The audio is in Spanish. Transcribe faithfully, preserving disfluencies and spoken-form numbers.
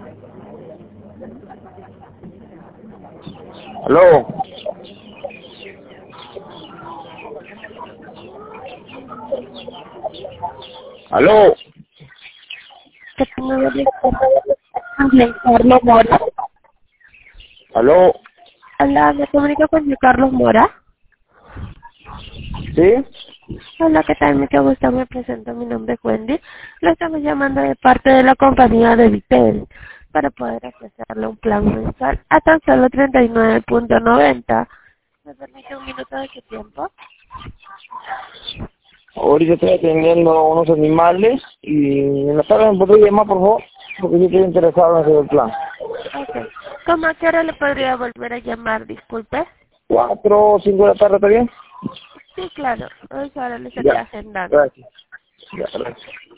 Aló. Aló. Que tengo de Carlos Mora. Aló. Hola, me comunico con Carlos Mora. ¿Sí? Hola, ¿qué tal? Mucho gusto, me presento, mi nombre es Wendy. Lo estamos llamando de parte de la compañía de Vitel para poder ofrecerle un plan mensual a tan solo treinta y nueve punto noventa. ¿Me permite un minuto de su tiempo? Ahorita estoy atendiendo unos animales y en la tarde me podría llamar, por favor, porque yo estoy interesado en hacer el plan. Ok. ¿Cómo a qué hora le podría volver a llamar? Disculpe. ¿Cuatro o cinco de la tarde está bien? Sí, claro. Hoy ahora le estaría Ya. agendando. Gracias. Ya, gracias.